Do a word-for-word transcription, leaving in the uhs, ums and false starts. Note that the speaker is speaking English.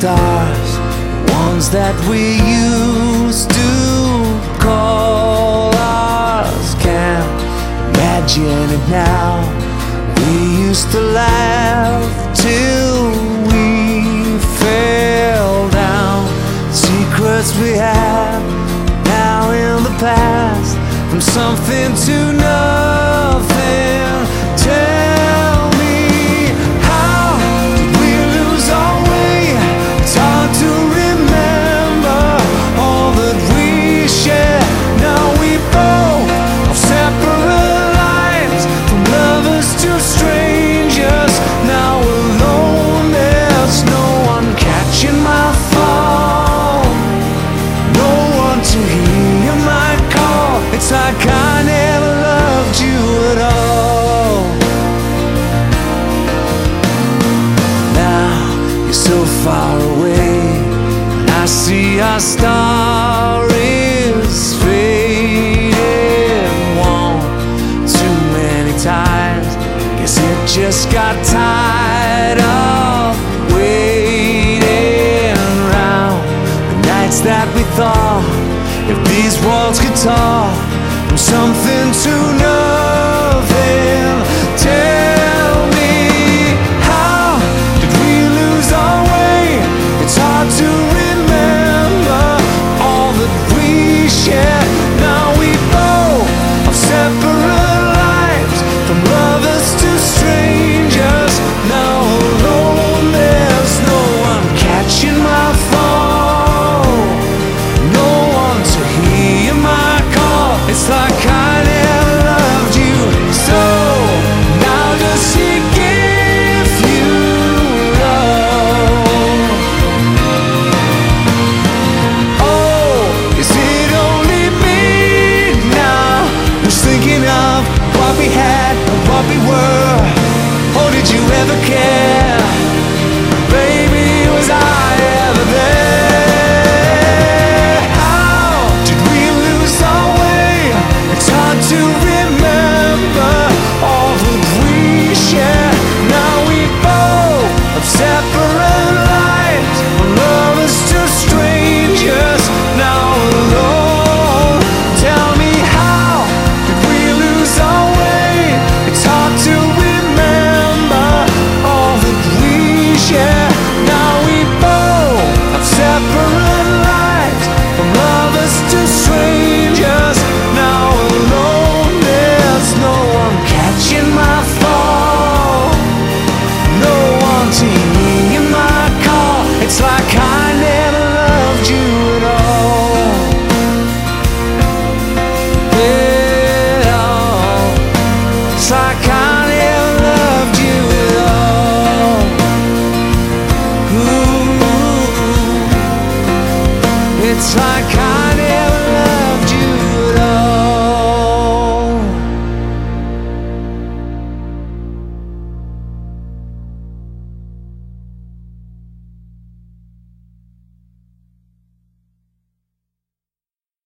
stars, ones that we used to call ours. Can't imagine it now. We used to laugh till we fell down. Secrets we had now in the past, from something to nothing. Tell me, how did we lose our way? It's hard to remember all that we shared. Now we both have separate lives, from lovers to strangers. Now we're alone, there's no one catching my phone, no one to hear my call. It's like I never loved you at all. Now you're so far away, and I see our star is fading. One too many times, guess it just got tired of waiting around. The nights that we thought, if these walls could talk, from something to know.